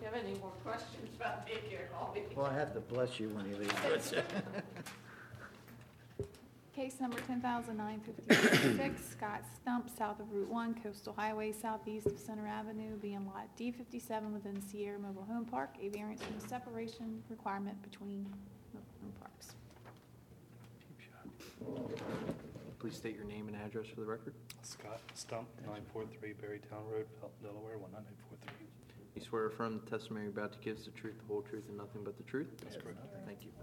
have any more questions about daycare, call me. Well, I have to bless you when you leave. Case number 10,956, Scott Stump, south of Route 1, Coastal Highway, southeast of Center Avenue, being Lot D57 within Sierra Mobile Home Park, a variance from the separation requirement between mobile home parks. Please state your name and address for the record. Scott Stump, 943 Berrytown Road, Felton, Delaware, 19843. You swear or affirm the testimony you're about to give is the truth, the whole truth, and nothing but the truth? That's correct. Thank you.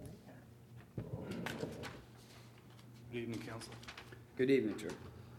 Good evening, council. Good evening, sir.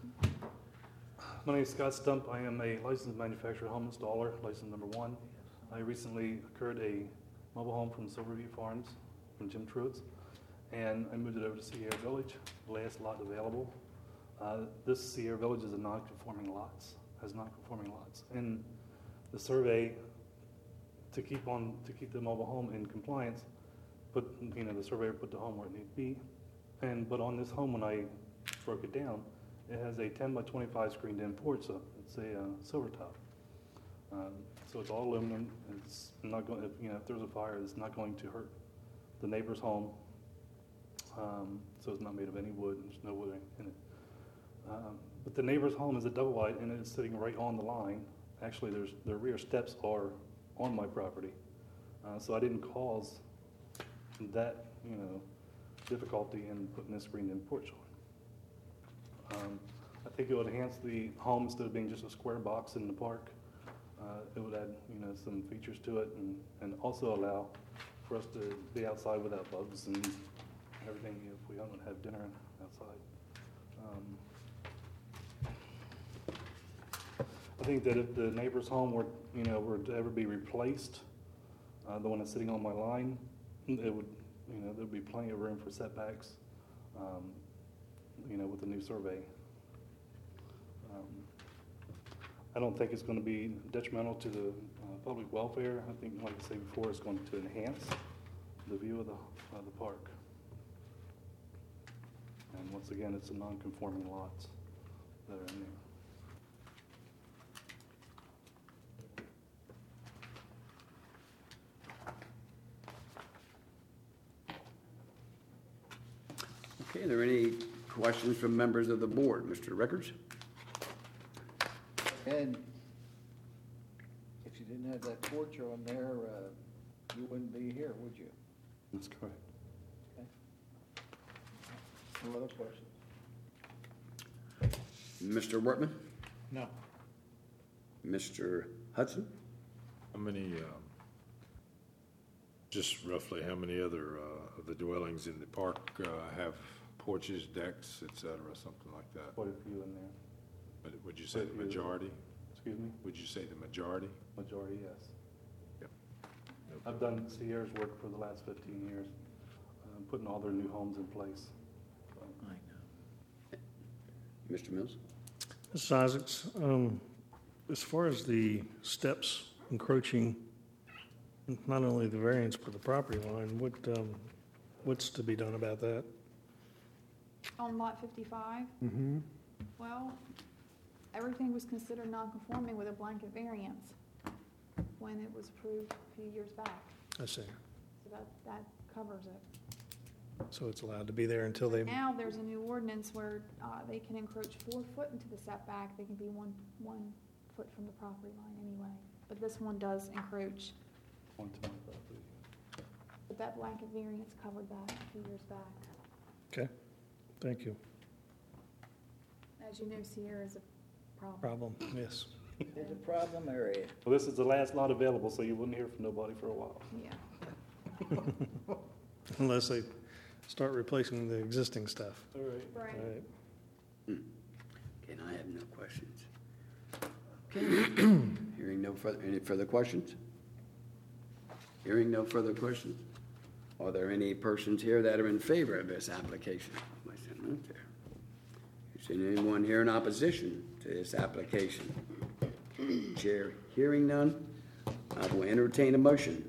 My name is Scott Stump. I am a licensed manufacturer home installer, license number 1. I recently acquired a mobile home from Silverview Farms from Jim Truitt's, and I moved it over to Sierra Village, the last lot available. This Sierra Village is a non-conforming lots, has non-conforming lots. In the survey, to keep the mobile home in compliance, the surveyor put the home where it needed to be. But on this home, when I broke it down, it has a 10 by 25 screened in porch, so it's a silver top. So it's all aluminum. It's not going. If there's a fire, it's not going to hurt the neighbor's home. So it's not made of any wood. There's no wood in it. But the neighbor's home is a double wide, and it's sitting right on the line. Actually, the rear steps are on my property, so I didn't cause that difficulty in putting this screened-in porch on. I think it would enhance the home instead of being just a square box in the park. It would add some features to it, and also allow for us to be outside without bugs and everything if we don't have dinner outside. I think that if the neighbor's home were to ever be replaced, the one that's sitting on my line, it would there'd be plenty of room for setbacks, with the new survey. I don't think it's going to be detrimental to the public welfare. I think, like I said before, it's going to enhance the view of the park. And once again, it's a non-conforming lots that are in there. Okay, are there any questions from members of the board? Mr. Records? And if you didn't have that porch on there, you wouldn't be here, would you? That's correct. Okay. No other questions? Mr. Wortman? No. Mr. Hudson? How many, just roughly, how many other of the dwellings in the park have porches, decks, et cetera, something like that? Quite a few in there. But would you say the majority? Excuse me? Would you say the majority? Majority, yes. Yep. I've done Sierra's work for the last 15 years, putting all their new homes in place. I know. Mr. Mills? Mrs. Isaacs, as far as the steps encroaching not only the variance but the property line, what's to be done about that? On Lot 55, Mm-hmm. well, everything was considered non-conforming with a blanket variance when it was approved a few years back. I see. So that covers it. So it's allowed to be there until they, Now, there's a new ordinance where they can encroach 4 foot into the setback. They can be one foot from the property line anyway. But this one does encroach. Onto my property. But that blanket variance covered that a few years back. okay, thank you. As you know, Sierra is a problem. Problem, yes. It's a problem area. Well, this is the last lot available, so you wouldn't hear from nobody for a while. Yeah. Unless they start replacing the existing stuff. All right. Right. All right. Okay, and I have no questions. Okay. Hearing any further questions? Hearing no further questions? Are there any persons here that are in favor of this application? Is there anyone here in opposition to this application? Chair, hearing none, I will entertain a motion.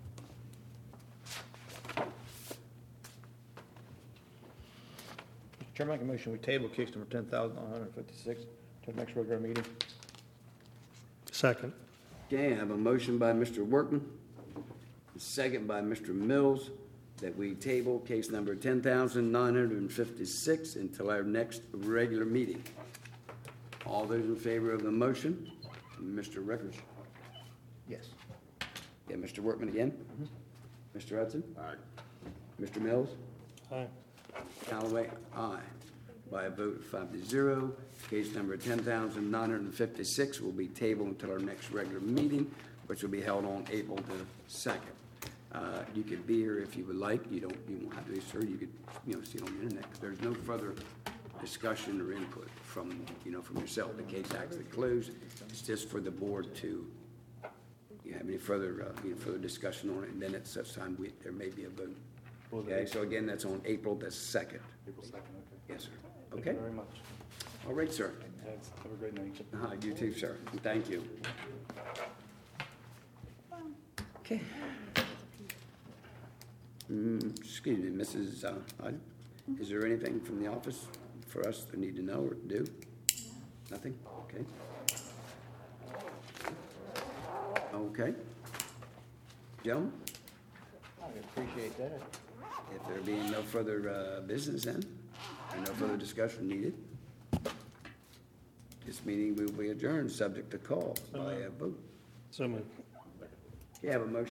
Mr. Chairman, I make a motion, we table case number 10,956 to the next regular meeting. Second. Okay, I have a motion by Mr. Workman, a second by Mr. Mills, that we table case number 10,956 until our next regular meeting. All those in favor of the motion? Mr. Rickers? Yes. Yeah, Mr. Workman again? Mr. Hudson? Aye. Mr. Mills? Aye. Callaway? Aye. By a vote of 5-0, case number 10,956 will be tabled until our next regular meeting, which will be held on April the 2nd. You could be here if you would like. You won't have to be, sir. You could, see it on the internet. There's no further discussion or input from yourself. The case actually closed. It's just for the board to, have any further discussion on it, and then at such time, there may be a vote. Okay, so again, that's on April the 2nd. April 2nd, okay. Yes, sir. Thank Okay? you very much. All right, sir. Thanks. Have a great night. You too, sir. Thank you. Okay. Excuse me, Mrs. Hyden, is there anything from the office for us to need to know or do? Nothing? Okay. Okay. Gentlemen, I appreciate that. if there being no further business then, and no further discussion needed, this meeting will be adjourned, subject to call by a vote. So moved. You have a motion